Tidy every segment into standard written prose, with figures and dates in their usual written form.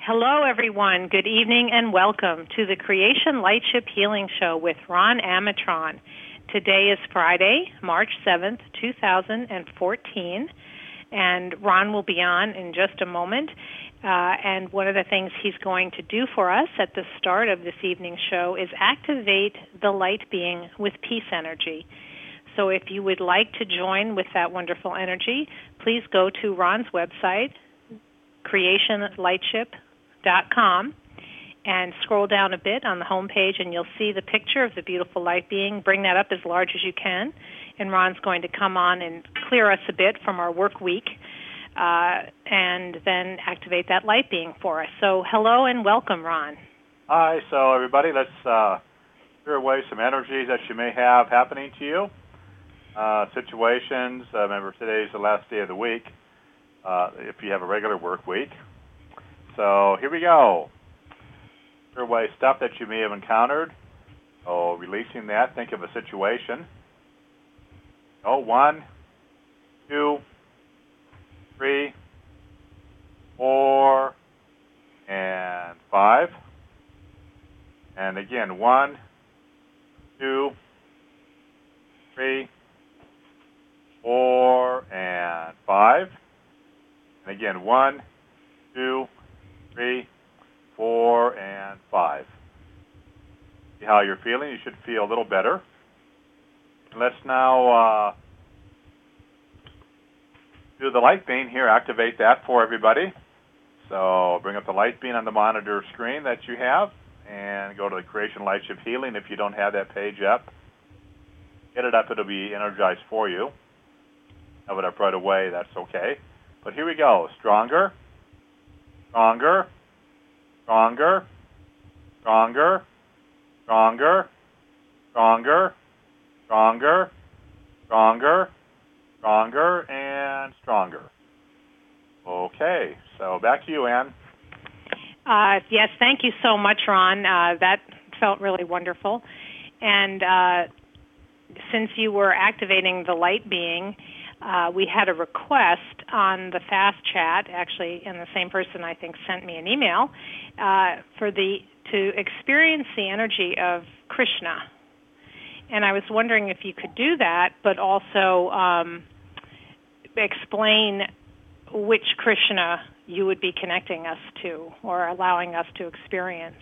Hello, everyone. Good evening and welcome to the Creation Lightship Healing Show with Ron Amatron. Today is Friday, March 7th, 2014, and Ron will be on in just a moment. And one of the things he's going to do for us at the start of this evening's show is activate the light being with peace energy. So if you would like to join with that wonderful energy, please go to Ron's website, creationlightship.com, and scroll down a bit on the home page, and you'll see the picture of the beautiful light being. Bring that up as large as you can, and Ron's going to come on and clear us a bit from our work week, and then activate that light being for us. So hello and welcome, Ron. Hi. So everybody, let's clear away some energies that you may have happening to you. Situations. Remember, today's the last day of the week, if you have a regular work week. So here we go. Clear away stuff that you may have encountered. Oh, releasing that. Think of a situation. 1, 2, 3, 4, and 5. And again, 1, 2, 3, 4, and 5. And again, 1, 2, 3, 4, and 5. See how you're feeling? You should feel a little better. And let's now do the light beam here. Activate that for everybody. So bring up the light beam on the monitor screen that you have, and go to the Creation Lightship Healing. If you don't have that page up, get it up. It'll be energized for you. Have it up right away. That's okay. But here we go. Stronger, stronger, stronger, stronger, stronger, stronger, stronger, stronger, stronger, and stronger. Okay. So back to you, Ann. Yes, thank you so much, Ron. That felt really wonderful. And since you were activating the light being, we had a request on the fast chat, actually, and the same person, I think, sent me an email, to experience the energy of Krishna. And I was wondering if you could do that, but also explain which Krishna you would be connecting us to or allowing us to experience.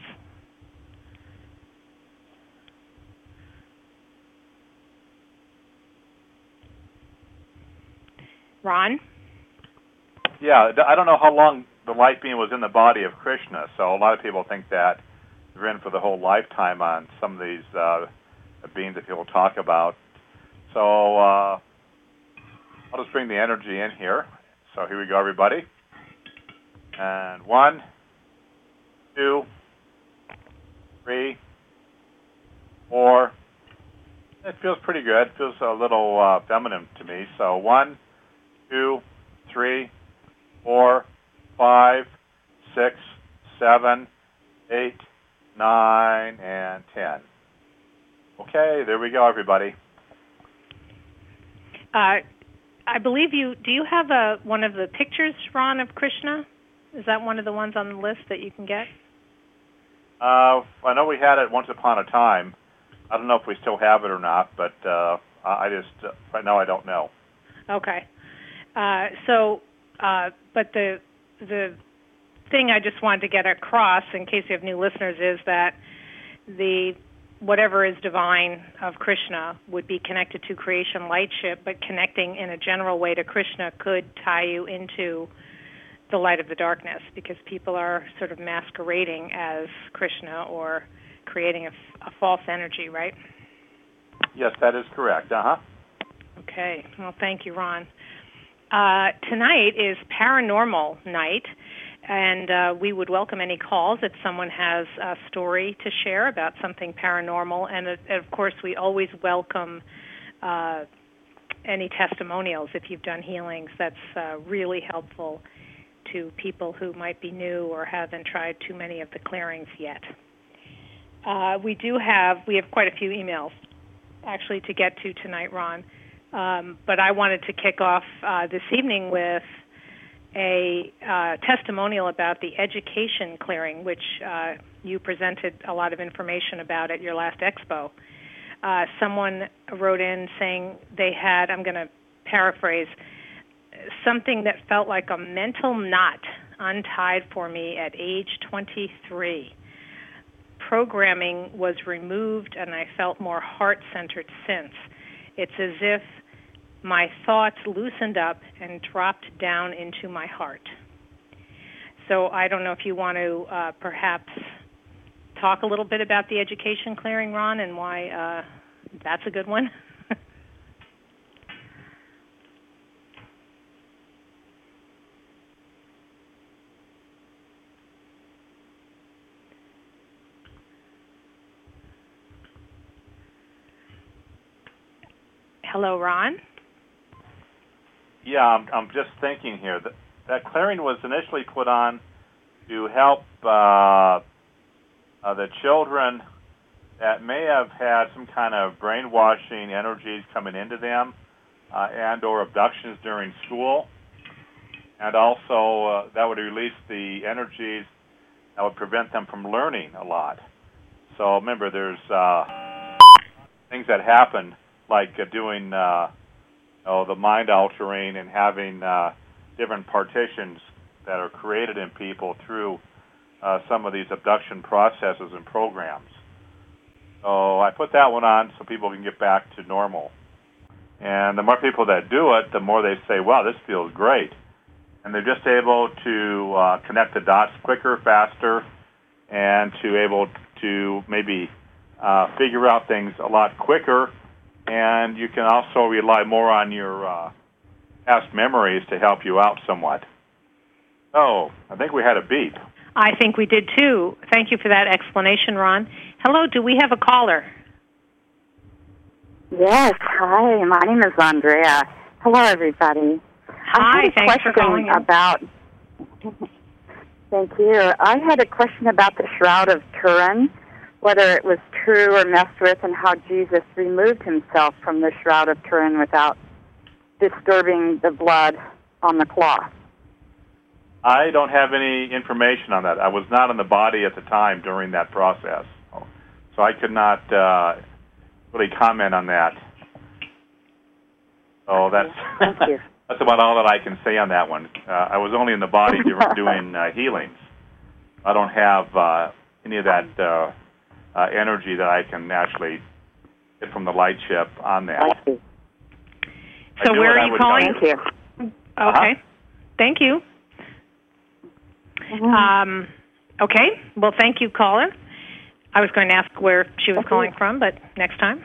Ron? Yeah, I don't know how long the light beam was in the body of Krishna, so a lot of people think that they're in for the whole lifetime on some of these beings that people talk about. So I'll just bring the energy in here. So here we go, everybody. And 1, 2, 3, 4. It feels pretty good. It feels a little feminine to me. So 1, 2, 3, 4, 5, 6, 7, 8, 9, and 10. Okay, there we go, everybody. I believe you. Do you have one of the pictures, Ron, of Krishna? Is that one of the ones on the list that you can get? I know we had it once upon a time. I don't know if we still have it or not, but I just right now I don't know. Okay. But the thing I just wanted to get across, in case you have new listeners, is that the whatever is divine of Krishna would be connected to Creation Lightship, but connecting in a general way to Krishna could tie you into the light of the darkness, because people are sort of masquerading as Krishna or creating a false energy, right? Yes, that is correct. Okay. Well, thank you, Ron. Tonight is Paranormal Night, and we would welcome any calls if someone has a story to share about something paranormal. And, of course, we always welcome any testimonials if you've done healings. That's really helpful to people who might be new or haven't tried too many of the clearings yet. We have quite a few emails, actually, to get to tonight, Ron. But I wanted to kick off this evening with a testimonial about the education clearing, which you presented a lot of information about at your last expo. Someone wrote in saying they had, I'm going to paraphrase, something that felt like a mental knot untied for me at age 23. Programming was removed, and I felt more heart-centered since. It's as if my thoughts loosened up and dropped down into my heart. So I don't know if you want to perhaps talk a little bit about the education clearing, Ron, and why that's a good one. Hello, Ron? Yeah, I'm just thinking here. That clearing was initially put on to help the children that may have had some kind of brainwashing energies coming into them and or abductions during school. And also that would release the energies that would prevent them from learning a lot. So remember, there's things that happen like doing the mind altering and having different partitions that are created in people through some of these abduction processes and programs. So I put that one on so people can get back to normal. And the more people that do it, the more they say, wow, this feels great. And they're just able to connect the dots quicker, faster, and to able to maybe figure out things a lot quicker. And you can also rely more on your past memories to help you out somewhat. Oh, I think we had a beep. I think we did, too. Thank you for that explanation, Ron. Hello, do we have a caller? Yes, hi, my name is Andrea. Hello, everybody. Hi, thanks for calling in. Thank you. I had a question about the Shroud of Turin, whether it was true or messed with, and how Jesus removed himself from the Shroud of Turin without disturbing the blood on the cloth. I don't have any information on that. I was not in the body at the time during that process, so I could not really comment on that. So that's that's about all that I can say on that one. I was only in the body doing healings. I don't have any of that energy that I can actually get from the light ship on that. So where are you calling? Thank you. Okay. Thank you. Okay. Well, thank you, caller. I was going to ask where she was calling from, but next time.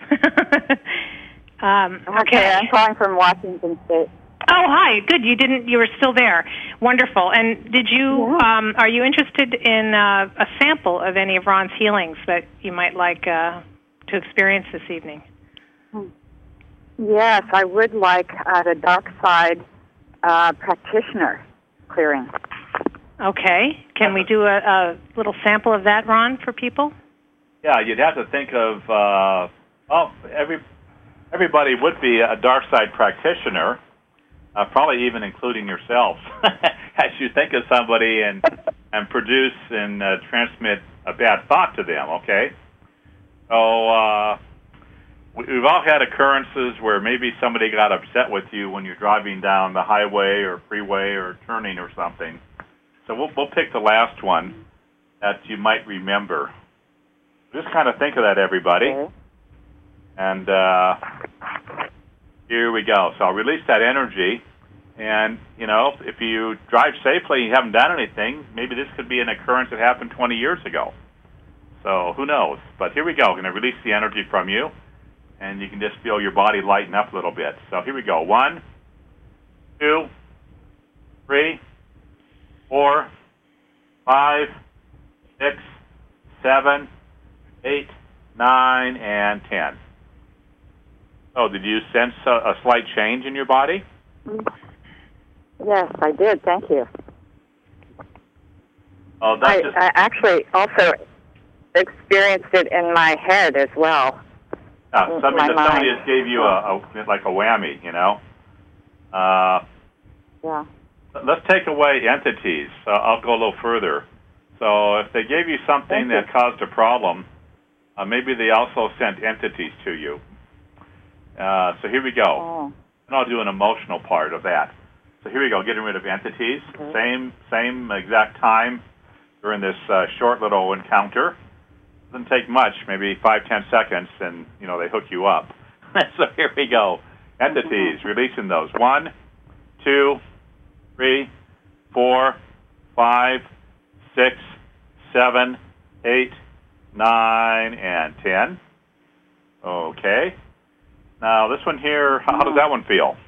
Okay, I'm calling from Washington State. Oh, hi. Good. You were still there. Wonderful. And did you, are you interested in a sample of any of Ron's healings that you might like to experience this evening? Yes, I would like the dark side practitioner clearing. Okay. Can we do a little sample of that, Ron, for people? Yeah, you'd have to think of, everybody would be a dark side practitioner, probably even including yourself, as you think of somebody and produce and transmit a bad thought to them, okay? So we've all had occurrences where maybe somebody got upset with you when you're driving down the highway or freeway or turning or something. So we'll pick the last one that you might remember. Just kind of think of that, everybody. Okay. And here we go. So I'll release that energy. And, you know, if you drive safely and you haven't done anything, maybe this could be an occurrence that happened 20 years ago. So who knows? But here we go. I'm going to release the energy from you. And you can just feel your body lighten up a little bit. So here we go. 1, 2, 3, 4, 5, 6, 7, 8, 9, and 10. Oh, did you sense a slight change in your body? Yes, I did. Thank you. Oh, I actually also experienced it in my head as well. Somebody just gave you a whammy, you know. Yeah. let's take away entities. I'll go a little further. So if they gave you something that caused a problem, maybe they also sent entities to you. So here we go. Oh. And I'll do an emotional part of that. So here we go, getting rid of entities. Okay. Same exact time during this short little encounter. Doesn't take much, maybe 5-10 seconds, and they hook you up. So here we go. Entities, releasing those. 1, 2, 3, 4, 5, 6, 7, 8, 9, and 10. Okay. Now this one here, how does that one feel?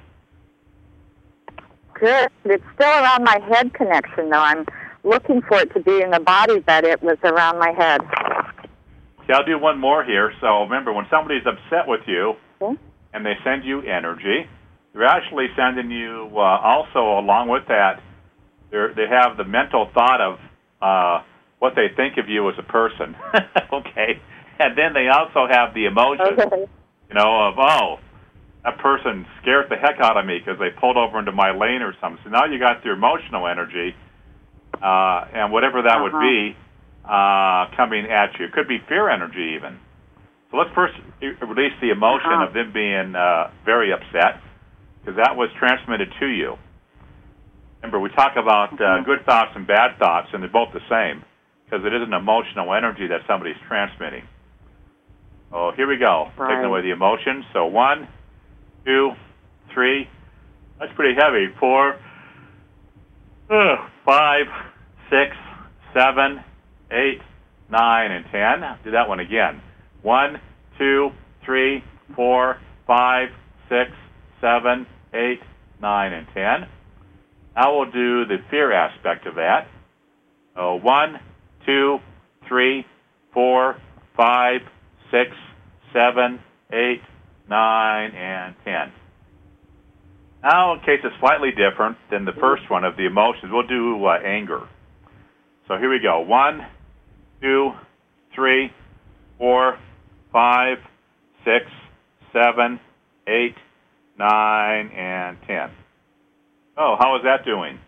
Good. It's still around my head connection, though. I'm looking for it to be in the body, but it was around my head. Okay, I'll do one more here. So remember, when somebody's upset with you Okay. and they send you energy, they're actually sending you also, along with that, they have the mental thought of what they think of you as a person. Okay. And then they also have the emotion, Okay. of, oh, that person scared the heck out of me because they pulled over into my lane or something. So now you got your emotional energy, and whatever that would be, coming at you. It could be fear energy even. So let's first release the emotion of them being very upset, because that was transmitted to you. Remember, we talk about good thoughts and bad thoughts, and they're both the same, because it is an emotional energy that somebody's transmitting. Oh, here we go. Right. Taking away the emotion. So 1, 2, 3. That's pretty heavy. 4, 5, 6, 7, 8, 9, and 10. Do that one again. 1, 2, 3, 4, 5, 6, 7, 8, 9, and 10. Now we'll do the fear aspect of that. 1, 2, 3, 4, 5, 6, 7, 8, 9, and 10. Now, in case it's slightly different than the first one of the emotions, we'll do anger. So here we go. 1, 2, 3, 4, 5, 6, 7, 8, 9, and 10. Oh, how is that doing?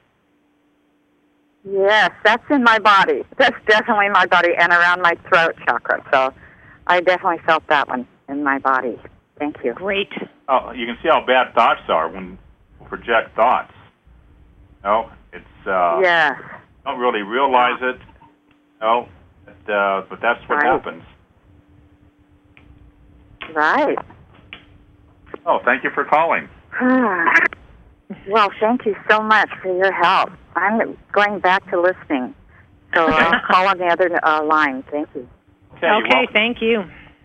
Yes, that's in my body. That's definitely in my body and around my throat chakra. So I definitely felt that one in my body. Thank you. Great. Oh, you can see how bad thoughts are when you project thoughts. It's Yes. don't really realize it. But that's what happens. Right. Oh, thank you for calling. Well, thank you so much for your help. I'm going back to listening. So I'll call on the other line. Thank you. Okay, thank you.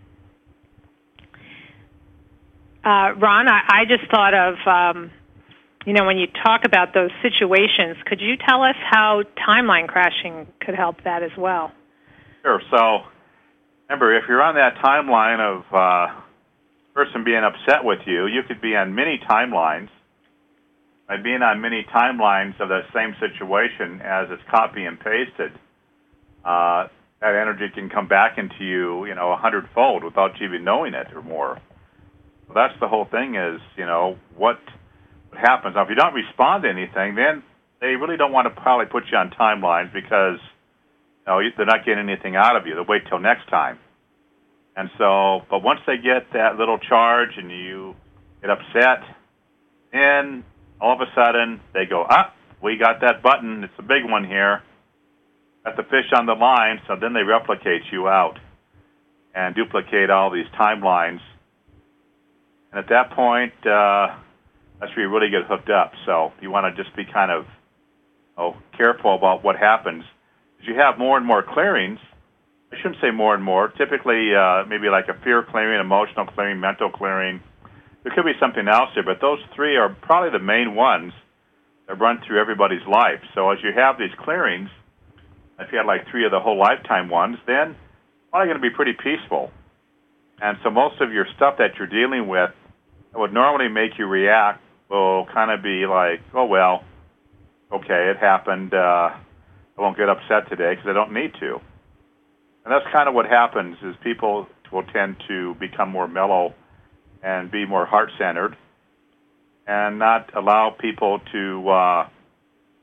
Ron, I just thought of, when you talk about those situations, could you tell us how timeline crashing could help that as well? Sure. So, remember, if you're on that timeline of person being upset with you, you could be on many timelines. By being on many timelines of that same situation as it's copy and pasted, that energy can come back into you, 100-fold without you even knowing it or more. So that's the whole thing is, what happens. Now, if you don't respond to anything, then they really don't want to probably put you on timelines because they're not getting anything out of you. They'll wait till next time. And so, but once they get that little charge and you get upset, then all of a sudden they go, we got that button. It's a big one here. Got the fish on the line. So then they replicate you out and duplicate all these timelines. And at that point, that's where you really get hooked up. So you want to just be kind of careful about what happens. As you have more and more clearings, I shouldn't say more and more, typically maybe like a fear clearing, emotional clearing, mental clearing. There could be something else there, but those three are probably the main ones that run through everybody's life. So as you have these clearings, if you had like 3 of the whole lifetime ones, then it's probably going to be pretty peaceful. And so most of your stuff that you're dealing with that would normally make you react will kind of be like, oh, well, okay, it happened. I won't get upset today because I don't need to. And that's kind of what happens is people will tend to become more mellow and be more heart-centered and not allow people to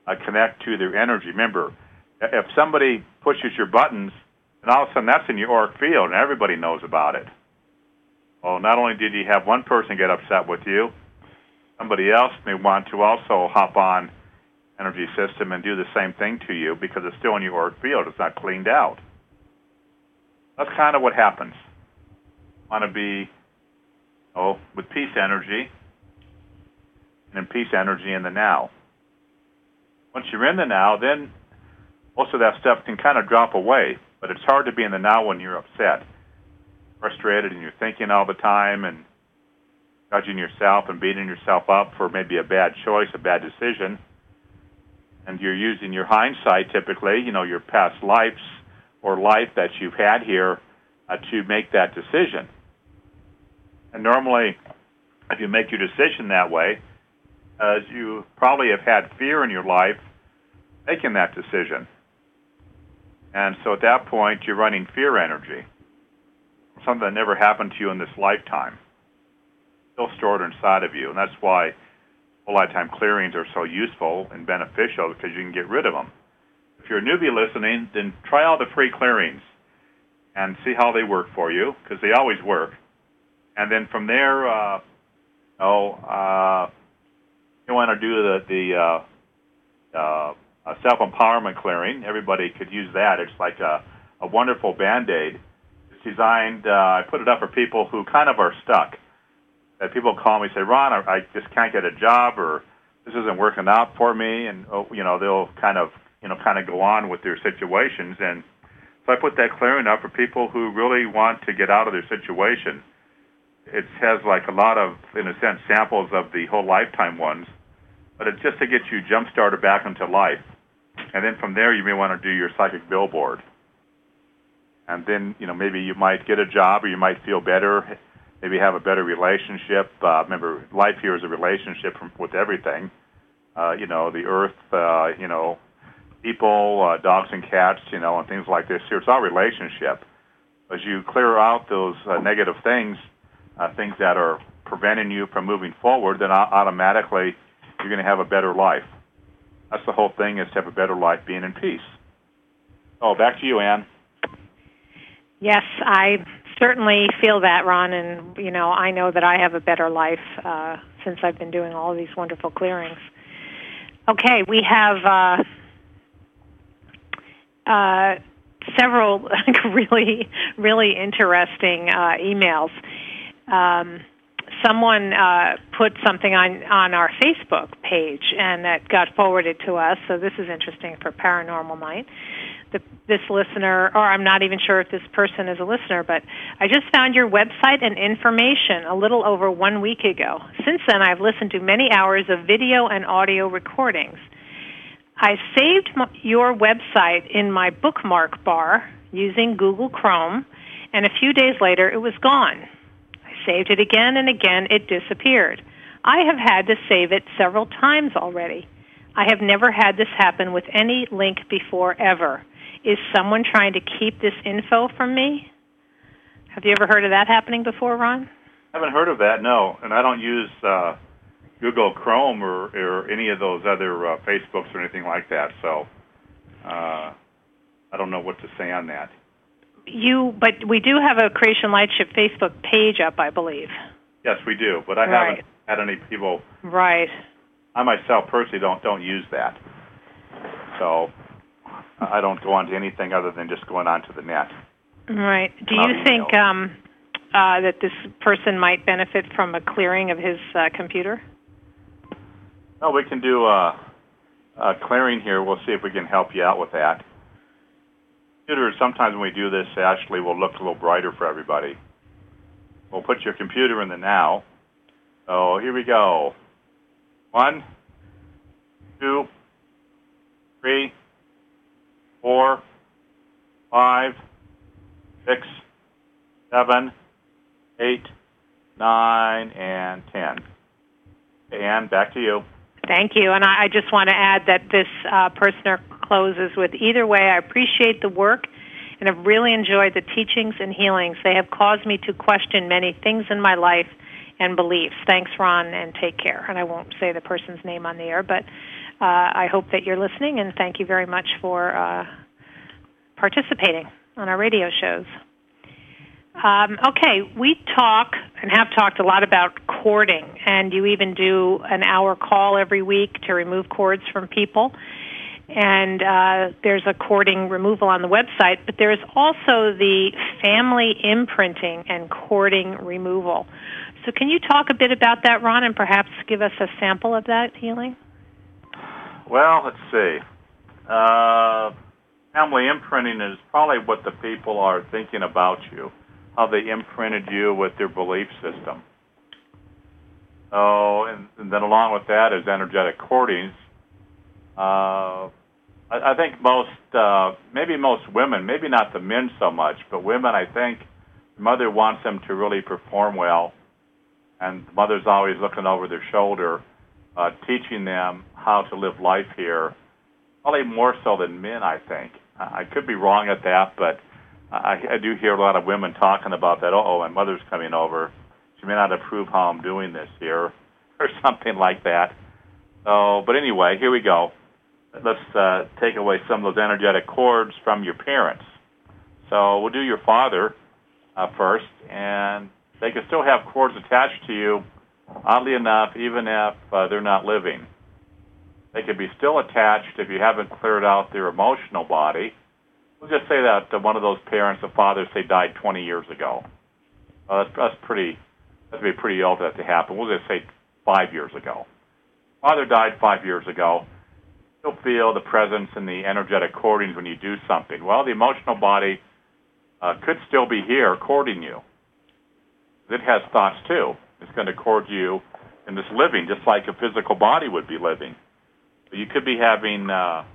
connect to their energy. Remember, if somebody pushes your buttons, and all of a sudden that's in your auric field, and everybody knows about it. Well, not only did you have one person get upset with you, somebody else may want to also hop on energy system and do the same thing to you because it's still in your auric field. It's not cleaned out. That's kind of what happens. Want to be with peace energy, and in peace energy in the now. Once you're in the now, then most of that stuff can kind of drop away, but it's hard to be in the now when you're upset, frustrated, and you're thinking all the time and judging yourself and beating yourself up for maybe a bad choice, a bad decision. And you're using your hindsight typically, your past lives or life that you've had here to make that decision. And normally, if you make your decision that way, as you probably have had fear in your life making that decision. And so at that point, you're running fear energy, something that never happened to you in this lifetime, still stored inside of you. And that's why whole lifetime clearings are so useful and beneficial, because you can get rid of them. If you're a newbie listening, then try all the free clearings and see how they work for you, because they always work. And then from there, you want to do the self-empowerment clearing. Everybody could use that. It's like a wonderful Band-Aid. It's designed, I put it up for people who kind of are stuck. That people call me and say, Ron, I just can't get a job, or this isn't working out for me, and they'll kind of go on with their situations. And so I put that clearing up for people who really want to get out of their situation. It has like a lot of, in a sense, samples of the whole lifetime ones, but it's just to get you jump-started back into life. And then from there, you may want to do your psychic billboard. And then, maybe you might get a job, or you might feel better, maybe have a better relationship. Remember, life here is a relationship with everything. The earth, people, dogs and cats, and things like this here. It's all relationship. As you clear out those negative things, things that are preventing you from moving forward, then automatically you're going to have a better life. That's the whole thing, is to have a better life being in peace. Oh, back to you, Ann. Yes, I certainly feel that, Ron, and, I know that I have a better life since I've been doing all these wonderful clearings. Okay, we have several really, really interesting emails. Someone put something on our Facebook page, and that got forwarded to us, so this is interesting for Paranormal Night. This listener, or I'm not even sure if this person is a listener, but I just found your website and information a little over 1 week ago. Since then, I've listened to many hours of video and audio recordings. I saved your website in my bookmark bar using Google Chrome, and a few days later, it was gone. I saved it again, and again, it disappeared. I have had to save it several times already. I have never had this happen with any link before, ever. Is someone trying to keep this info from me? Have you ever heard of that happening before, Ron? I haven't heard of that, no. And I don't use Google Chrome or any of those other Facebooks or anything like that. So I don't know what to say on that. But we do have a Creation Lightship Facebook page up, I believe. Yes, we do. But I haven't had any people. Right. I myself personally don't use that. So I don't go on to anything other than just going onto the net. Right. Do you think that this person might benefit from a clearing of his computer? No, we can do a clearing here. We'll see if we can help you out with that. Computers, sometimes when we do this, actually will look a little brighter for everybody. We'll put your computer in the now. So here we go. 1, 2, 3, 4, 5, 6, 7, 8, 9, and 10. Ann, back to you. Thank you. And I just want to add that this person closes with, either way, I appreciate the work and have really enjoyed the teachings and healings. They have caused me to question many things in my life and beliefs. Thanks, Ron, and take care. And I won't say the person's name on the air, but I hope that you're listening, and thank you very much for participating on our radio shows. Okay, we talk and have talked a lot about cording, and you even do an hour call every week to remove cords from people. And there's a cording removal on the website, but there's also the family imprinting and cording removal. So can you talk a bit about that, Ron, and perhaps give us a sample of that healing? Well, let's see. Family imprinting is probably what the people are thinking about you, how they imprinted you with their belief system. Oh, and then along with that is energetic cordings. I think maybe most women, maybe not the men so much, but women, I think the mother wants them to really perform well, and the mother's always looking over their shoulder, teaching them how to live life here, probably more so than men, I think. I could be wrong at that, but I do hear a lot of women talking about that. My mother's coming over. She may not approve how I'm doing this here, or something like that. But anyway, here we go. Let's take away some of those energetic cords from your parents. So we'll do your father first, and they can still have cords attached to you, oddly enough, even if they're not living. They could be still attached if you haven't cleared out their emotional body. We'll just say that one of those parents, the father, say, died 20 years ago. That'd be pretty old for that to happen. We'll just say 5 years ago. Father died 5 years ago. You'll feel the presence and the energetic cordings when you do something. Well, the emotional body could still be here cording you. It has thoughts, too. It's going to cord you in this living, just like a physical body would be living. But you could be having,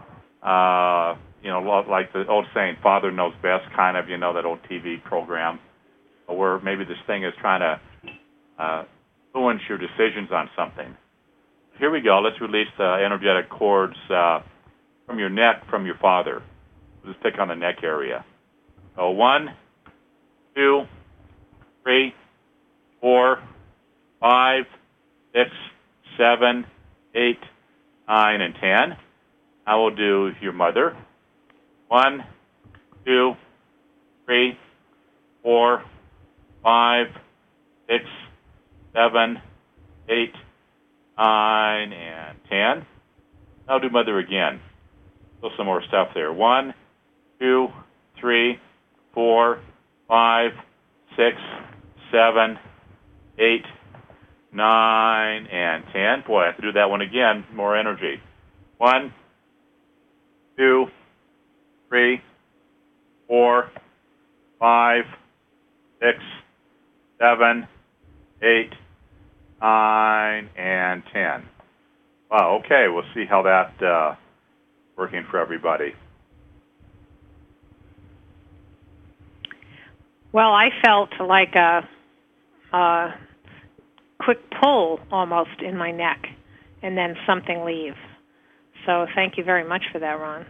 like the old saying, Father knows best, kind of, that old TV program, where maybe this thing is trying to influence your decisions on something. Here we go. Let's release the energetic cords from your neck, from your father. We'll just pick on the neck area. So 1, 2, 3, 4, 5, 6, 7, 8, 9, and 10. I will do your mother. 1, 2, 3, 4, 5, 6, 7, 8, 9, and 10. I'll do mother again. Still some more stuff there. 1, 2, 3, 4, 5, 6, 7, 8, 9, and 10. Boy, I have to do that one again. More energy. 1, 2, 3, 4, 5, 6, 7, 8, 9, and 10. Wow, okay, we'll see how that working for everybody. Well, I felt like a quick pull almost in my neck, and then something leave. So thank you very much for that, Ron.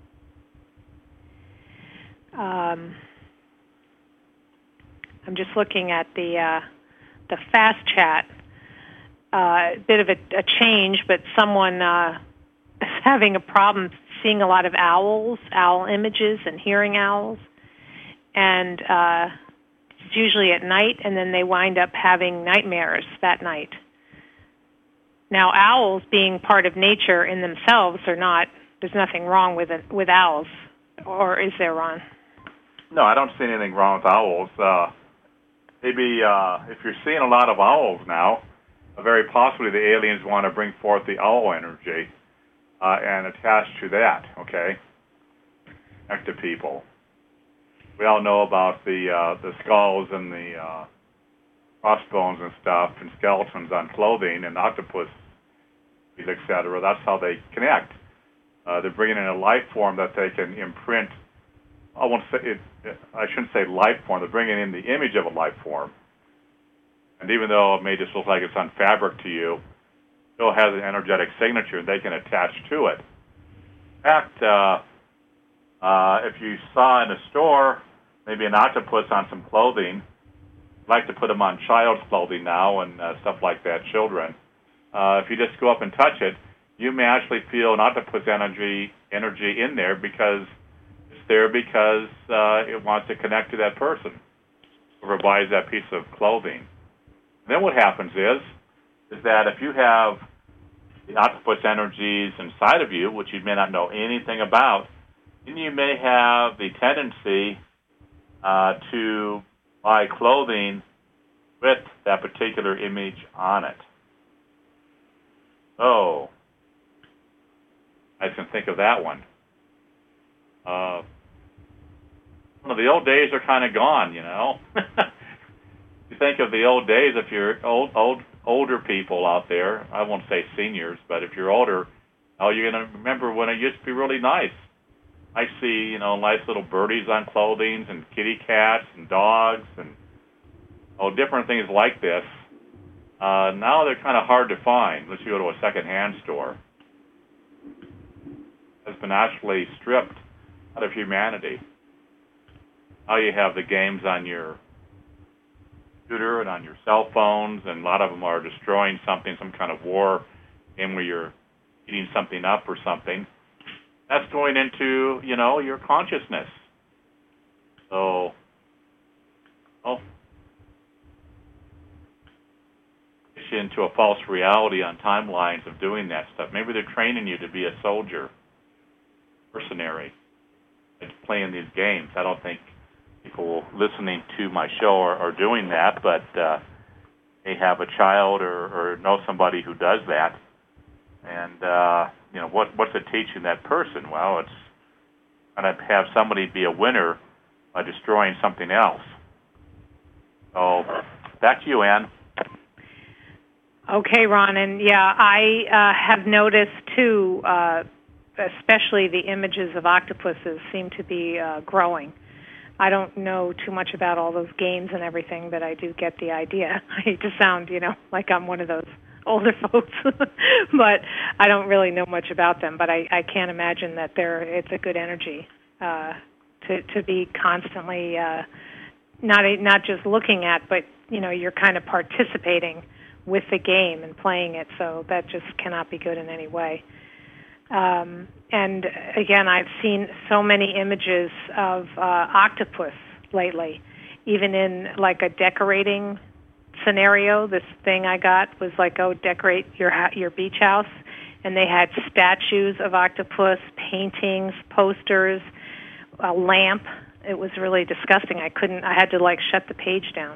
I'm just looking at the fast chat. A bit of a change, but someone is having a problem seeing a lot of owls, owl images, and hearing owls. And it's usually at night, and then they wind up having nightmares that night. Now, owls being part of nature in themselves are not, there's nothing wrong with owls, or is there, Ron? No, I don't see anything wrong with owls. Maybe if you're seeing a lot of owls now, very possibly the aliens want to bring forth the owl energy and attach to that, okay? Connect to people. We all know about the skulls and the crossbones and stuff and skeletons on clothing and octopus, etc. That's how they connect. They're bringing in a life form that they can imprint. I shouldn't say life form. They're bringing in the image of a life form. And even though it may just look like it's on fabric to you, it still has an energetic signature they can attach to it. In fact, if you saw in a store maybe an octopus on some clothing, I like to put them on child's clothing now and stuff like that, children. If you just go up and touch it, you may actually feel an octopus energy in there because it's there because it wants to connect to that person whoever buys that piece of clothing. And then what happens is that if you have the octopus energies inside of you, which you may not know anything about, then you may have the tendency to buy clothing with that particular image on it. Oh, I can think of that one. The old days are kind of gone, you know. You think of the old days, if you're older people out there, I won't say seniors, but if you're older, you're going to remember when it used to be really nice. I see, nice little birdies on clothing and kitty cats and dogs and different things like this. Now they're kind of hard to find unless you go to a second-hand store. It's been actually stripped out of humanity. Now you have the games on your computer and on your cell phones, and a lot of them are destroying something, some kind of war game where you're eating something up or something. That's going into, your consciousness. So, into a false reality on timelines of doing that stuff. Maybe they're training you to be a soldier, mercenary, like playing these games. I don't think people listening to my show are doing that, but they have a child or know somebody who does that. And, what's it teaching that person? Well, it's going to have somebody be a winner by destroying something else. So, back to you, Ann. Okay, Ron, and I have noticed too, especially the images of octopuses seem to be growing. I don't know too much about all those games and everything, but I do get the idea. I hate to sound, like I'm one of those older folks, but I don't really know much about them. But I can't imagine that it's a good energy to be constantly not just looking at, but you're kind of participating with the game and playing it, so that just cannot be good in any way. And again, I've seen so many images of octopus lately, even in like a decorating scenario. This thing I got was like, decorate your beach house, and they had statues of octopus, paintings, posters, a lamp. It was really disgusting. I had to shut the page down.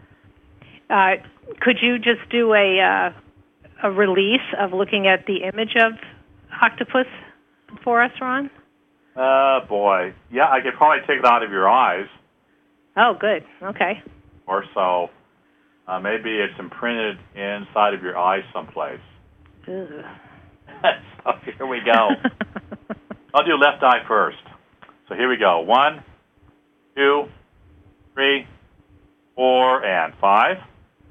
Could you just do a release of looking at the image of octopus for us, Ron? Boy. Yeah, I could probably take it out of your eyes. Oh, good. Okay. Or so. Maybe it's imprinted inside of your eye someplace. Ugh. So here we go. I'll do left eye first. So here we go. 1, 2, 3, 4, and 5.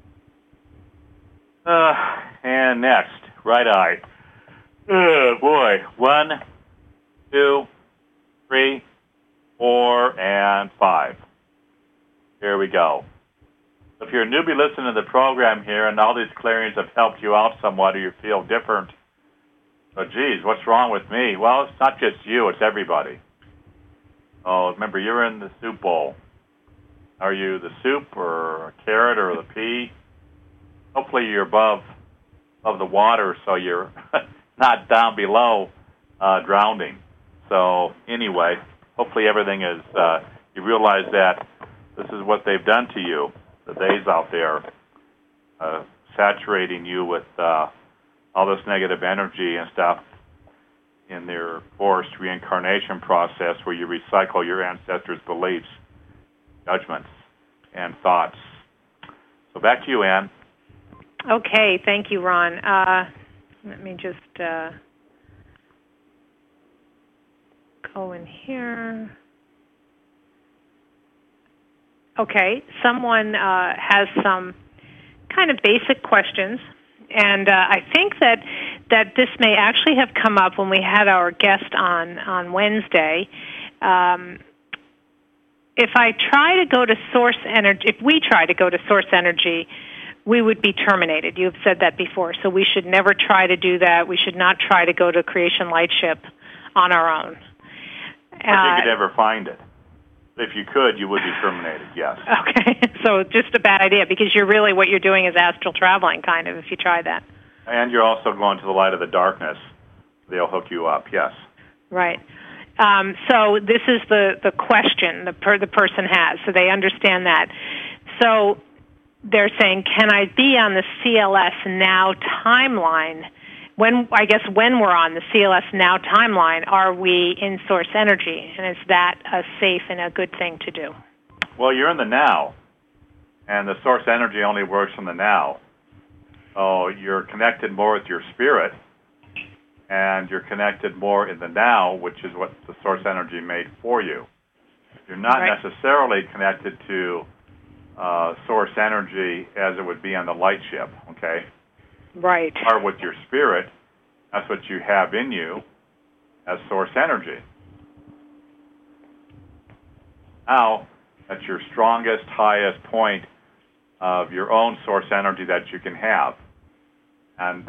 And next, right eye. Oh, boy. 1, 2, 3, 4, and 5. Here we go. If you're a newbie listening to the program here and all these clearings have helped you out somewhat or you feel different, geez, what's wrong with me? Well, it's not just you, it's everybody. Oh, remember, you're in the soup bowl. Are you the soup or a carrot or the pea? Hopefully you're above the water so you're not down below drowning. So anyway, hopefully everything is, you realize that this is what they've done to you, the days out there, saturating you with all this negative energy and stuff in their forced reincarnation process where you recycle your ancestors' beliefs, judgments, and thoughts. So back to you, Ann. Okay, thank you, Ron. Let me just go in here. Okay, someone has some kind of basic questions, and I think that this may actually have come up when we had our guest on Wednesday. If I try to go to Source Energy, if we try to go to Source Energy, we would be terminated. You've said that before, so we should never try to do that. We should not try to go to Creation Lightship on our own. If you could ever find it. If you could, you would be terminated, yes. Okay, so just a bad idea, because what you're doing is astral traveling, kind of, if you try that. And you're also going to the light of the darkness. They'll hook you up, yes. Right. So this is the question the person has, so they understand that. So they're saying, can I be on the CLS Now timeline? When we're on the CLS Now timeline, are we in source energy? And is that a safe and a good thing to do? Well, you're in the now, and the source energy only works in the now. So you're connected more with your spirit, and you're connected more in the now, which is what the source energy made for you. You're not necessarily connected to source energy as it would be on the light ship, okay? Right. Or with your spirit, that's what you have in you as source energy. Now, that's your strongest, highest point of your own source energy that you can have. And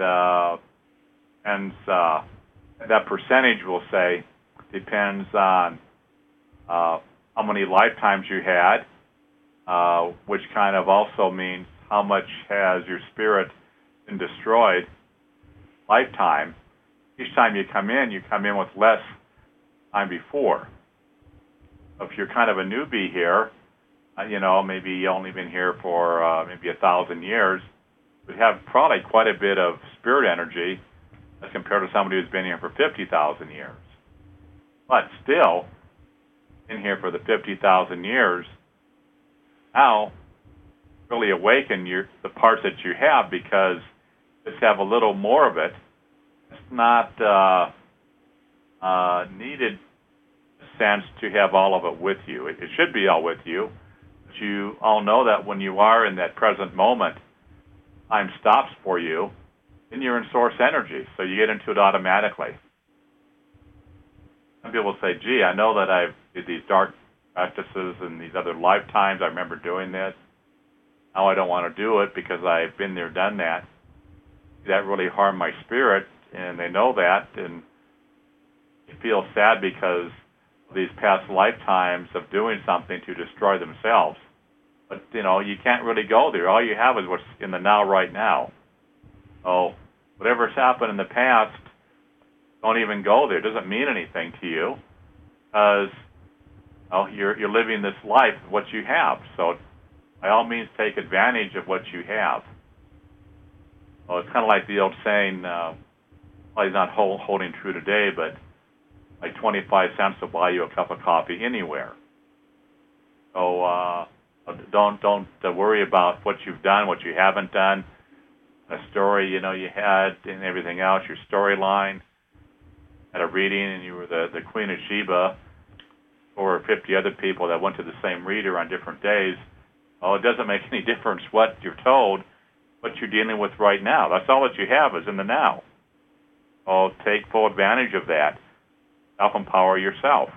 that percentage, we'll say, depends on how many lifetimes you had, which kind of also means how much has your spirit been destroyed lifetime. Each time you come in with less time before. If you're kind of a newbie here, maybe you only been here for maybe 1,000 years, would have probably quite a bit of spirit energy as compared to somebody who's been here for 50,000 years. But still, in here for the 50,000 years, now really awaken the parts that you have, because just have a little more of it. It's not needed sense to have all of it with you. It should be all with you. But you all know that when you are in that present moment, time stops for you, and you're in source energy, so you get into it automatically. Some people say, gee, I know that I've did these dark practices in these other lifetimes. I remember doing this. Now I don't want to do it because I've been there, done that. That really harmed my spirit, and they know that, and they feel sad because of these past lifetimes of doing something to destroy themselves. But, you can't really go there. All you have is what's in the now right now. So whatever's happened in the past, don't even go there. It doesn't mean anything to you, because you're living this life with what you have. So by all means, take advantage of what you have. Well, it's kind of like the old saying, well, he's not holding true today, but like 25 cents will buy you a cup of coffee anywhere. So don't worry about what you've done, what you haven't done, a story you had, and everything else. Your storyline at a reading, and you were the Queen of Sheba, or 50 other people that went to the same reader on different days. Well, it doesn't make any difference what you're told. What you're dealing with right now. That's all that you have is in the now. Oh, take full advantage of that. Self-empower yourself.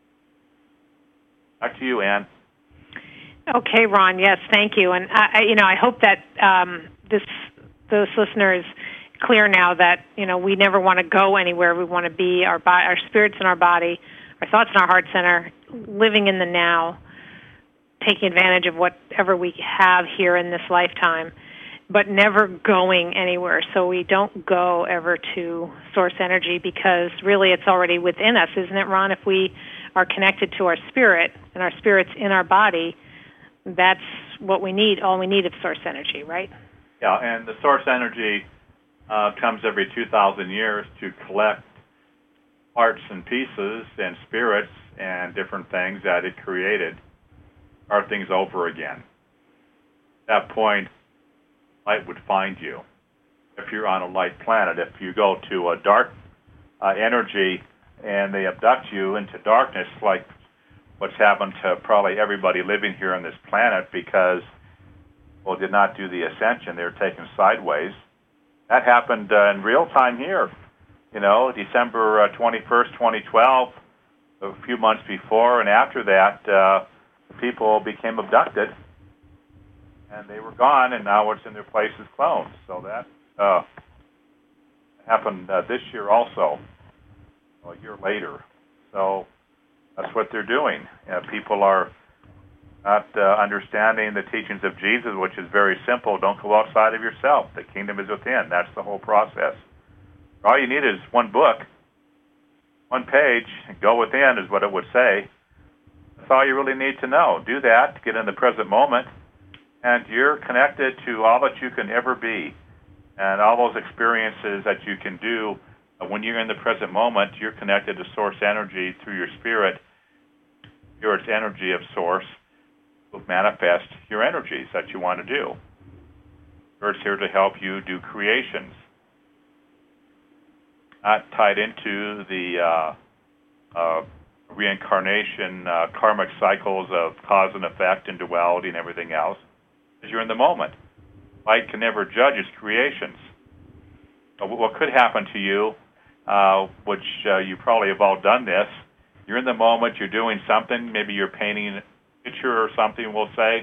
Back to you, Ann. Okay, Ron. Yes, thank you. And I hope that this listener is clear now that we never want to go anywhere. We want to be our spirits in our body, our thoughts in our heart center, living in the now, taking advantage of whatever we have here in this lifetime, but never going anywhere. So we don't go ever to source energy, because really it's already within us, isn't it, Ron? If we are connected to our spirit and our spirit's in our body, that's what we need. All we need is source energy, right? Yeah, and the source energy comes every 2,000 years to collect parts and pieces and spirits and different things that it created, start things over again. At that point, light would find you. If you're on a light planet, if you go to a dark energy and they abduct you into darkness, like what's happened to probably everybody living here on this planet, because, did not do the ascension. They were taken sideways. That happened in real time here. December 21st, 2012, a few months before and after that, people became abducted. and they were gone, and now what's in their place is clones. So that happened this year also, a year later. So that's what they're doing. People are not understanding the teachings of Jesus, which is very simple. Don't go outside of yourself. The kingdom is within. That's the whole process. All you need is one book, one page, and go within is what it would say. That's all you really need to know. Do that, get in the present moment, and you're connected to all that you can ever be. And all those experiences that you can do when you're in the present moment, you're connected to source energy through your spirit. Spirit's energy of source will manifest your energies that you want to do. Spirit's here to help you do creations. Not tied into the reincarnation, karmic cycles of cause and effect and duality and everything else, because you're in the moment. Light can never judge its creations. What could happen to you, which you probably have all done this, you're in the moment, you're doing something, maybe you're painting a picture or something, we'll say,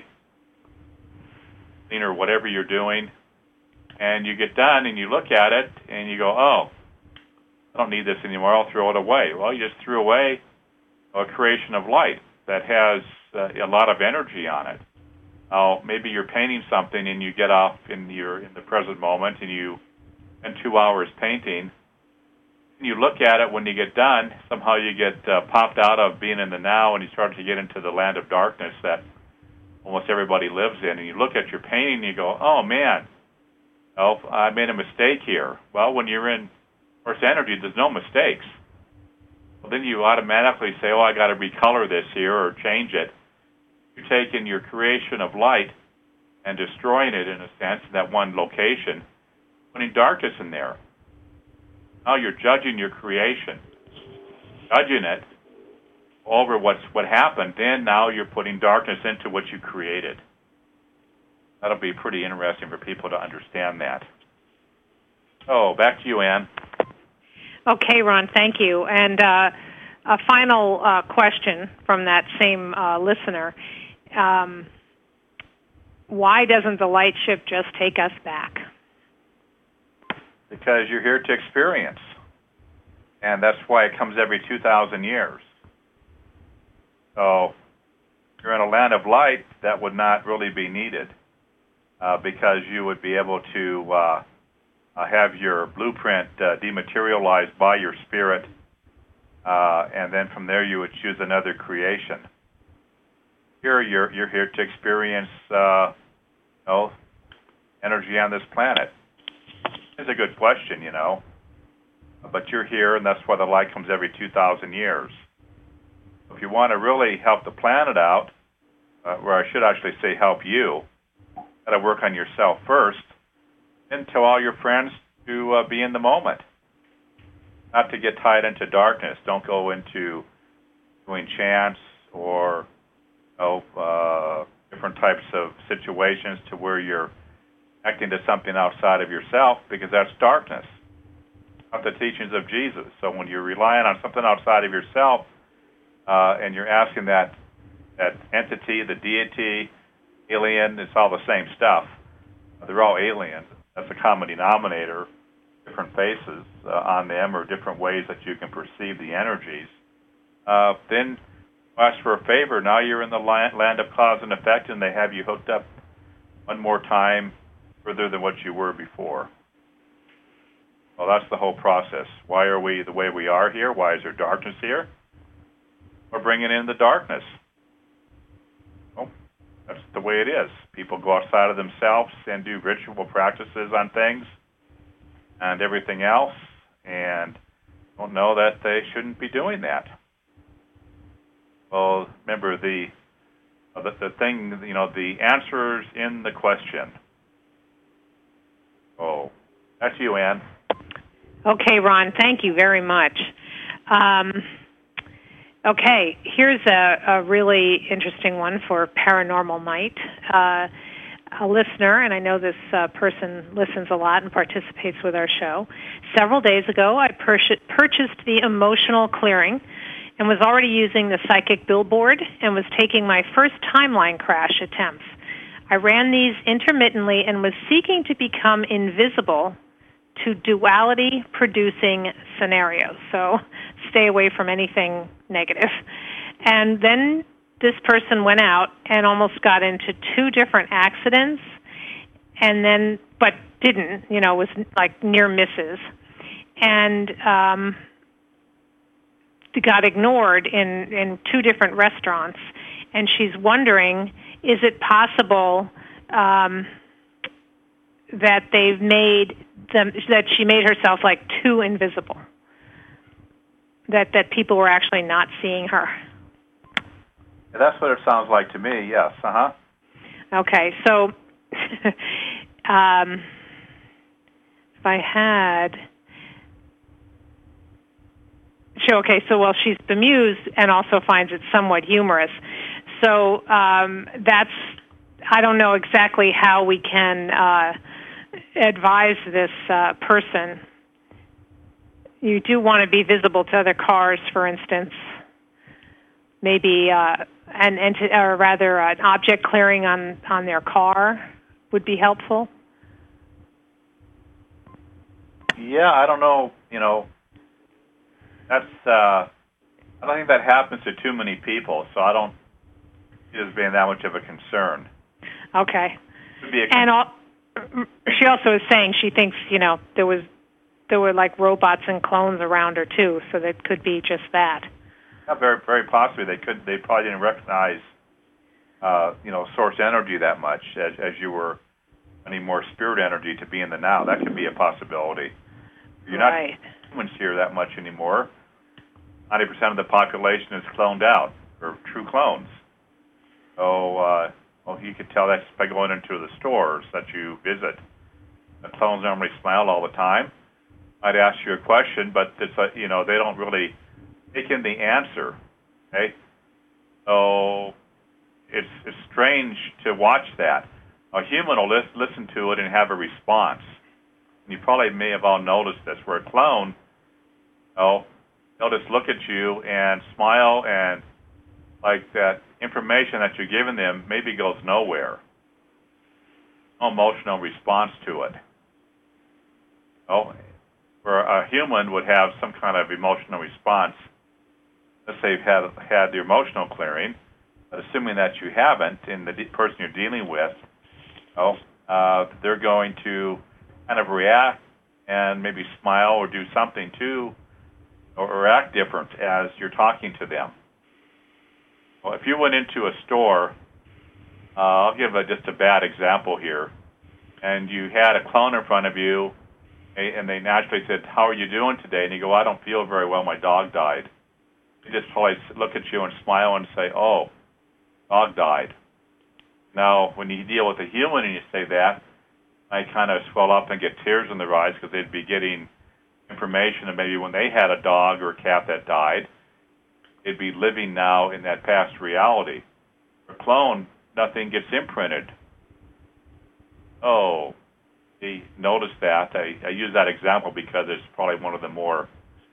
or whatever you're doing, and you get done and you look at it and you go, oh, I don't need this anymore, I'll throw it away. Well, you just threw away a creation of light that has a lot of energy on it. Maybe you're painting something and you get off in the present moment and you spend 2 hours painting. And you look at it when you get done, somehow you get popped out of being in the now and you start to get into the land of darkness that almost everybody lives in. And you look at your painting and you go, oh man, I made a mistake here. Well, when you're in source energy, there's no mistakes. Well, then you automatically say, I got to recolor this here or change it. You're taking your creation of light and destroying it, in a sense, in that one location, putting darkness in there. Now you're judging your creation, judging it over what happened. Then now you're putting darkness into what you created. That'll be pretty interesting for people to understand that. So back to you, Ann. Okay, Ron, thank you. And a final question from that same listener. Why doesn't the light ship just take us back? Because you're here to experience. And that's why it comes every 2,000 years. So if you're in a land of light, that would not really be needed because you would be able to have your blueprint dematerialized by your spirit, and then from there you would choose another creation. Here you're here to experience energy on this planet. It's a good question, but you're here, and that's why the light comes every 2,000 years. If you want to really help the planet out, or I should actually say help you, got to work on yourself first, and tell all your friends to be in the moment, not to get tied into darkness. Don't go into doing chants or different types of situations to where you're acting to something outside of yourself, because that's darkness, not the teachings of Jesus. So when you're relying on something outside of yourself and you're asking that entity, the deity, alien, it's all the same stuff. They're all aliens. That's a common denominator, different faces on them or different ways that you can perceive the energies. Then ask for a favor. Now you're in the land of cause and effect, and they have you hooked up one more time further than what you were before. Well, that's the whole process. Why are we the way we are here? Why is there darkness here? We're bringing in the darkness. Well, that's the way it is. People go outside of themselves and do ritual practices on things and everything else, and don't know that they shouldn't be doing that. Well, remember the thing, the answer's in the question. Oh, that's you, Ann. Okay, Ron, thank you very much. Okay, here's a really interesting one for Paranormal Night. A listener, and I know this person listens a lot and participates with our show. Several days ago, I purchased the Emotional Clearing and was already using the Psychic Billboard and was taking my first timeline crash attempts. I ran these intermittently and was seeking to become invisible to duality-producing scenarios. So stay away from anything negative. And then this person went out and almost got into 2 different accidents, and then, but didn't, was like near misses. And got ignored in 2 different restaurants. And she's wondering, is it possible that they've made them, that she made herself like too invisible, that people were actually not seeing her? Yeah, that's what it sounds like to me. Yes. Okay, so if I had. Okay, so she's bemused and also finds it somewhat humorous. So that's, I don't know exactly how we can advise this person. You do want to be visible to other cars, for instance. Maybe an object clearing on their car would be helpful. Yeah, I don't know. That's I don't think that happens to too many people, so I don't see it as being that much of a concern. Okay. And she also is saying she thinks there were like robots and clones around her too, so that could be just that. Yeah, very very possibly they probably didn't recognize source energy that much as you were any more spirit energy to be in the now. That could be a possibility. You're not humans here that much anymore. 90% of the population is cloned out, or true clones. So, you could tell that just by going into the stores that you visit. The clones normally smile all the time. I'd ask you a question, but it's they don't really take in the answer. Okay, so it's strange to watch that. A human will listen to it and have a response. You probably may have all noticed this, where a clone, they'll just look at you and smile, and like that information that you're giving them maybe goes nowhere. No emotional response to it. Where a human would have some kind of emotional response. Let's say you've had the emotional clearing, but assuming that you haven't, and the person you're dealing with, they're going to kind of react and maybe smile or do something too, or act different as you're talking to them. Well, if you went into a store, I'll give just a bad example here, and you had a clone in front of you, and they naturally said, "How are you doing today?" And you go, "I don't feel very well. My dog died." They just probably look at you and smile and say, "Oh, dog died." Now, when you deal with a human and you say that, I kind of swell up and get tears in their eyes because they'd be getting information that maybe when they had a dog or a cat that died, they'd be living now in that past reality. For a clone, nothing gets imprinted. He noticed that. I use that example because it's probably one of the more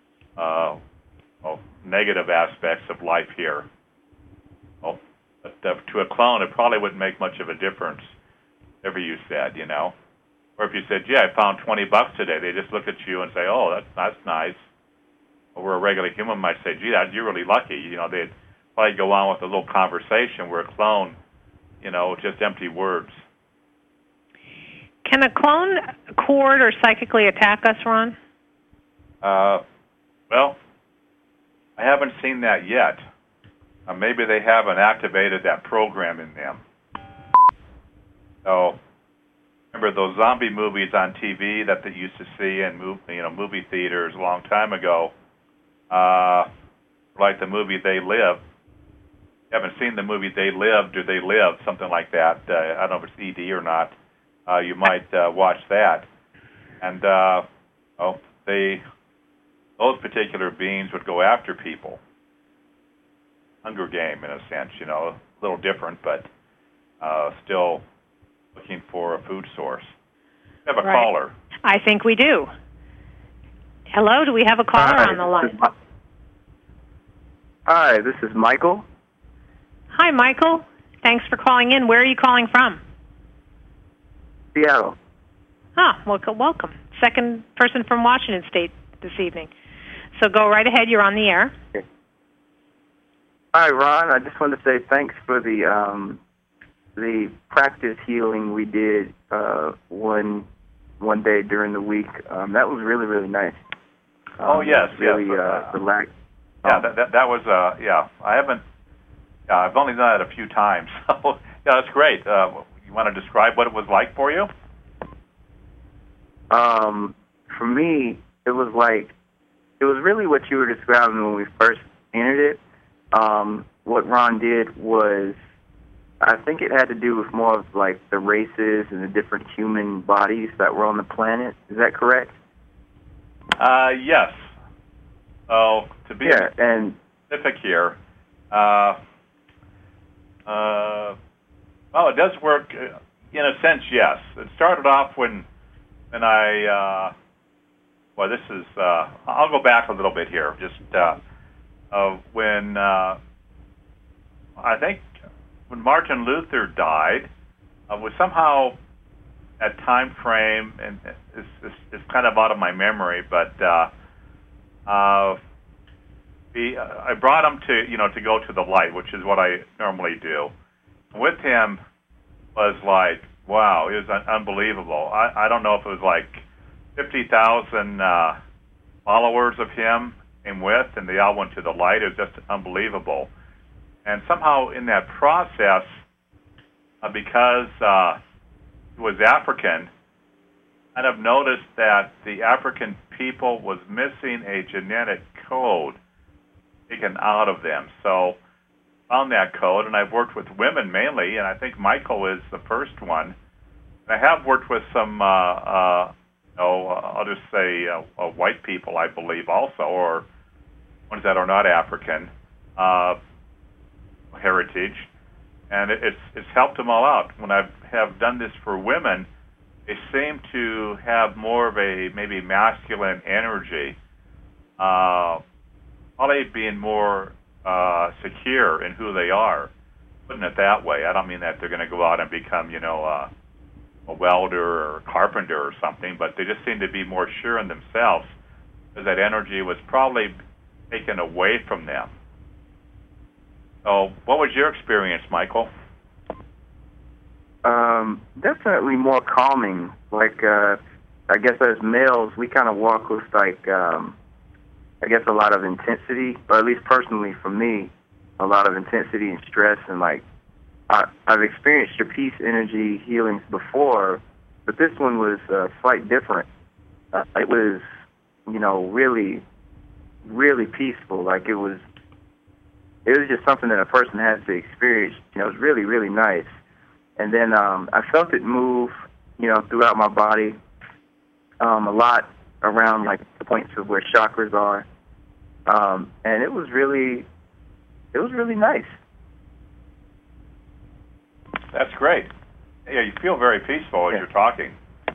negative aspects of life here. But to a clone, it probably wouldn't make much of a difference, whatever you said, Or if you said, "Yeah, I found $20 today," they just look at you and say, "Oh, that's nice." Or where a regular human might say, "Gee, you're really lucky." They'd probably go on with a little conversation. Where a clone, just empty words. Can a clone cord or psychically attack us, Ron? Well, I haven't seen that yet. Maybe they haven't activated that program in them. So, remember those zombie movies on TV that they used to see in movie theaters a long time ago, like the movie They Live. If you haven't seen the movie They Live, Do They Live? Something like that. I don't know if it's ED or not. You might watch that. And those particular beings would go after people. Hunger Game, in a sense, a little different, but still looking for a food source. We have a caller. I think we do. Hello, do we have a caller on the line? Hi, this is Michael. Hi, Michael. Thanks for calling in. Where are you calling from? Seattle. Welcome. Second person from Washington State this evening. So go right ahead. You're on the air. Okay. Hi, Ron. I just wanted to say thanks for the practice healing we did one day during the week. That was really, really nice. Yes, really yes. Relaxed. Yeah, that was I haven't. Yeah, I've only done it a few times. So yeah, that's great. You want to describe what it was like for you? For me, it was really what you were describing when we first entered it. What Ron did was, I think it had to do with more of like the races and the different human bodies that were on the planet. Is that correct? Yes. So to be specific here, well, it does work in a sense. Yes, it started off when I. Well, this is. I'll go back a little bit here. Just when I think when Martin Luther died, was somehow that time frame, and it's kind of out of my memory, but I brought him to go to the light, which is what I normally do. With him was like, wow, it was unbelievable. I don't know if it was like 50,000 followers of him came with, and they all went to the light. It was just unbelievable. And somehow in that process, because he was African, kind of noticed that the African people was missing a genetic code taken out of them. So found that code, and I've worked with women mainly, and I think Michael is the first one. And I have worked with some, I'll just say white people, I believe, also, or ones that are not African heritage, and it's helped them all out. When I have done this for women, they seem to have more of a maybe masculine energy, probably being more secure in who they are. Putting it that way, I don't mean that they're going to go out and become, a welder or a carpenter or something, but they just seem to be more sure in themselves, because that energy was probably taken away from them. So, what was your experience, Michael? Definitely more calming. Like, I guess as males, we kind of walk with I guess a lot of intensity, or at least personally for me, a lot of intensity and stress, and like I've experienced your peace energy healings before, but this one was slightly different. It was, really, really peaceful. Like it was just something that a person has to experience. It was really, really nice. And then I felt it move, throughout my body, a lot around like the points of where chakras are, and it was really nice. That's great. Yeah, you feel very peaceful as you're talking.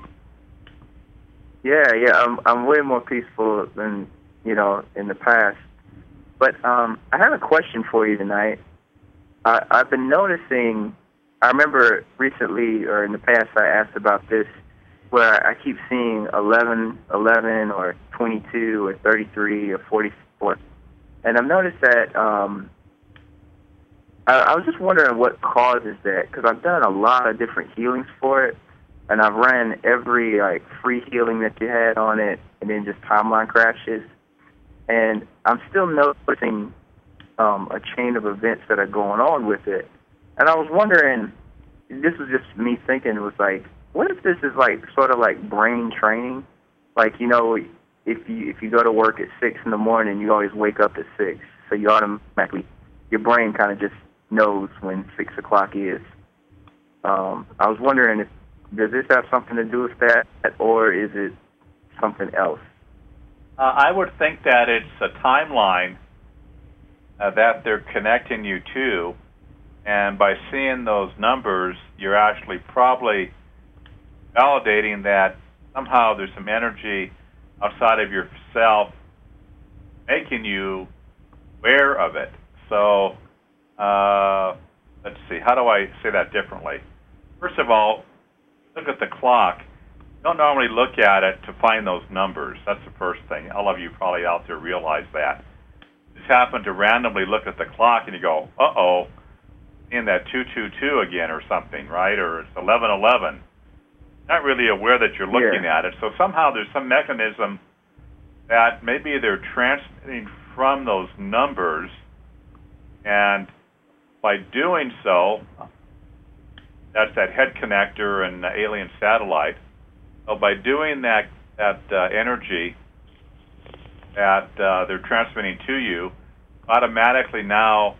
Yeah, I'm way more peaceful than in the past. But I have a question for you tonight. I've been noticing. I remember recently, or in the past, I asked about this, where I keep seeing 11, or 22, or 33, or 44. And I've noticed that I was just wondering what causes that, because I've done a lot of different healings for it, and I've ran every free healing that you had on it, and then just timeline crashes. And I'm still noticing a chain of events that are going on with it. And I was wondering, this was just me thinking, it was like, what if this is sort of like brain training? Like, if you go to work at 6 in the morning, you always wake up at 6. So you automatically, your brain kind of just knows when 6 o'clock is. I was wondering, does this have something to do with that, or is it something else? I would think that it's a timeline that they're connecting you to, and by seeing those numbers, you're actually probably validating that somehow there's some energy outside of yourself making you aware of it. So, let's see, how do I say that differently? First of all, look at the clock, you don't normally look at it to find those numbers. That's the first thing. All of you probably out there realize that. Just happen to randomly look at the clock and you go, uh-oh, in that 222 again or something, right? Or it's 1111. Not really aware that you're looking at it. So somehow there's some mechanism that maybe they're transmitting from those numbers, and by doing so, that's that head connector and the alien satellite. So by doing that energy that they're transmitting to you, automatically now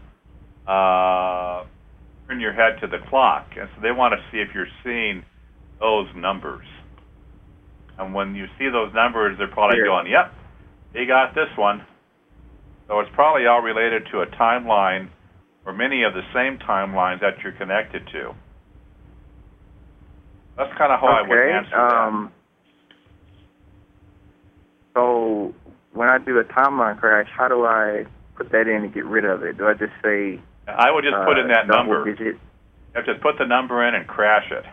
turn your head to the clock. And so they want to see if you're seeing those numbers. And when you see those numbers, they're probably going, yep, they got this one. So it's probably all related to a timeline or many of the same timelines that you're connected to. That's kind of how I would answer that. So when I do a timeline crash, how do I put that in and get rid of it? Do I just say... I would just put in that number. Digit? You have to put the number in and crash it.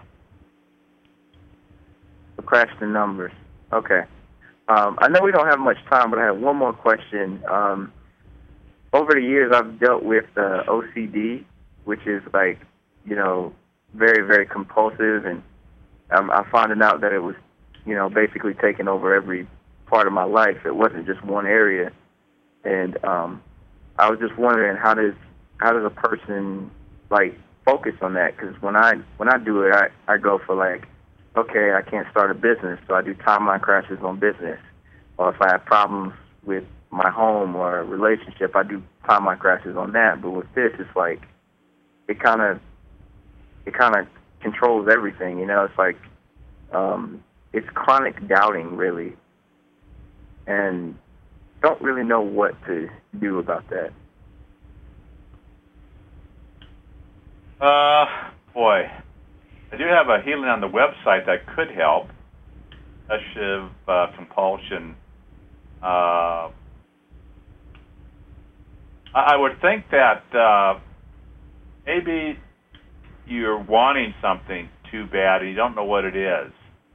So crash the numbers. Okay. I know we don't have much time, but I have one more question. Over the years, I've dealt with OCD, which is like, very, very compulsive, and I found out that it was, basically taking over every part of my life. It wasn't just one area, and I was just wondering how does a person focus on that? Because when I do it, I go for okay, I can't start a business, so I do timeline crashes on business. Or if I have problems with my home or a relationship, I do timeline crashes on that. But with this, it's it kind of controls everything. It's it's chronic doubting, really, and don't really know what to do about that. Boy, I do have a healing on the website that could help. Obsessive compulsion. I would think that maybe you're wanting something too bad and you don't know what it is.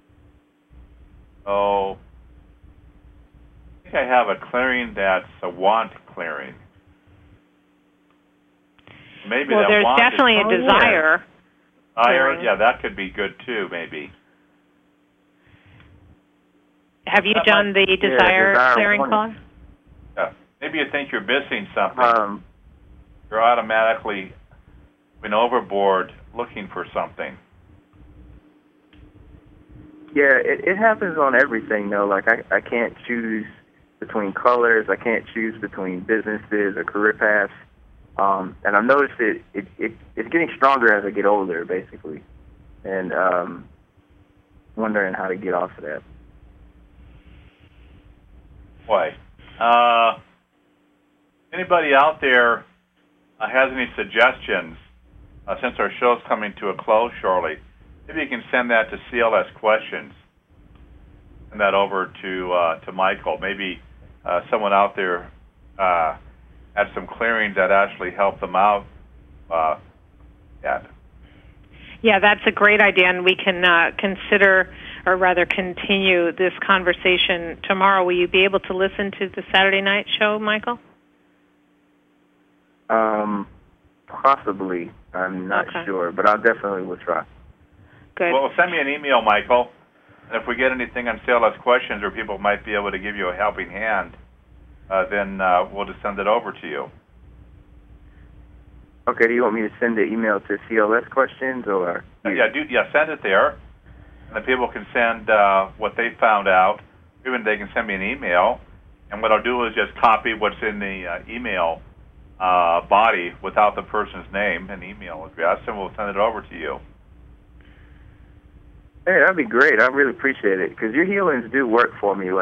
So I think I have a clearing that's a want clearing. Maybe well, that there's want definitely is, a desire. Desire, yeah, that could be good too, maybe. Have you done the desire clearing, Claude? Yeah. Maybe you think you're missing something. You're automatically been overboard looking for something. Yeah, it happens on everything, though. I can't choose between colors. I can't choose between businesses or career paths. And I've noticed it's getting stronger as I get older, basically. And wondering how to get off of that. Boy. Anybody out there has any suggestions, since our show's coming to a close shortly, maybe you can send that to CLS Questions. Send that over to Michael. Maybe someone out there had some clearings that actually helped them out. Yeah, that's a great idea, and we can consider, or rather continue this conversation tomorrow. Will you be able to listen to the Saturday night show, Michael? Possibly. I'm not sure, but I definitely will try. Good. Well, send me an email, Michael, and if we get anything on CLS Questions or people might be able to give you a helping hand, then we'll just send it over to you. Okay, do you want me to send the email to CLS Questions or? Yeah, send it there, and then people can send what they found out. Even they can send me an email, and what I'll do is just copy what's in the email body without the person's name and email address, and we'll send it over to you. Hey, that'd be great. I really appreciate it, because your healings do work for me.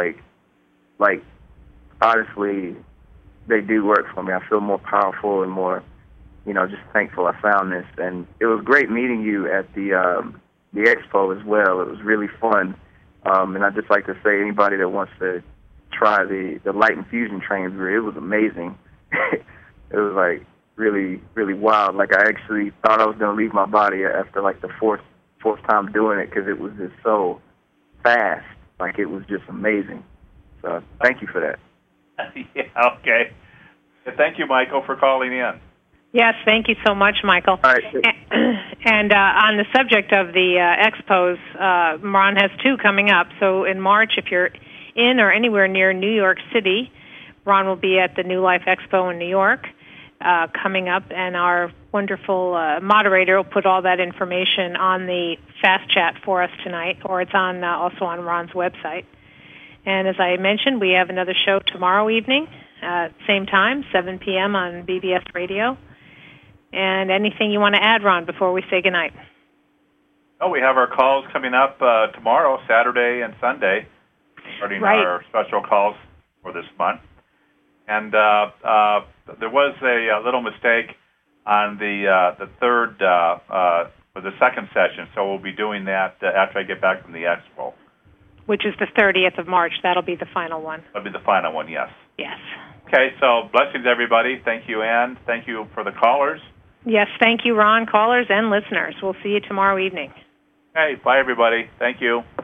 Honestly, they do work for me. I feel more powerful and more, just thankful I found this. And it was great meeting you at the expo as well. It was really fun. And I'd just like to say, anybody that wants to try the light infusion training, it was amazing. It was really, really wild. I actually thought I was going to leave my body after the fourth fourth time doing it because it was just so fast. Like, it was just amazing. So thank you for that. Yeah, okay. Thank you, Michael, for calling in. Yes, thank you so much, Michael. All right. And on the subject of the expos, Ron has 2 coming up. So in March, if you're in or anywhere near New York City, Ron will be at the New Life Expo in New York coming up, and our wonderful moderator will put all that information on the Fast Chat for us tonight, or it's on also on Ron's website. And as I mentioned, we have another show tomorrow evening, same time, 7 p.m. on BBS Radio. And anything you want to add, Ron, before we say goodnight? Oh, we have our calls coming up tomorrow, Saturday and Sunday, starting our special calls for this month. And there was a little mistake on the third for the second session, so we'll be doing that after I get back from the expo. Which is the 30th of March. That'll be the final one. That'll be the final one, yes. Yes. Okay, so blessings, everybody. Thank you, Ann. Thank you for the callers. Yes, thank you, Ron, callers and listeners. We'll see you tomorrow evening. Hey, bye, everybody. Thank you.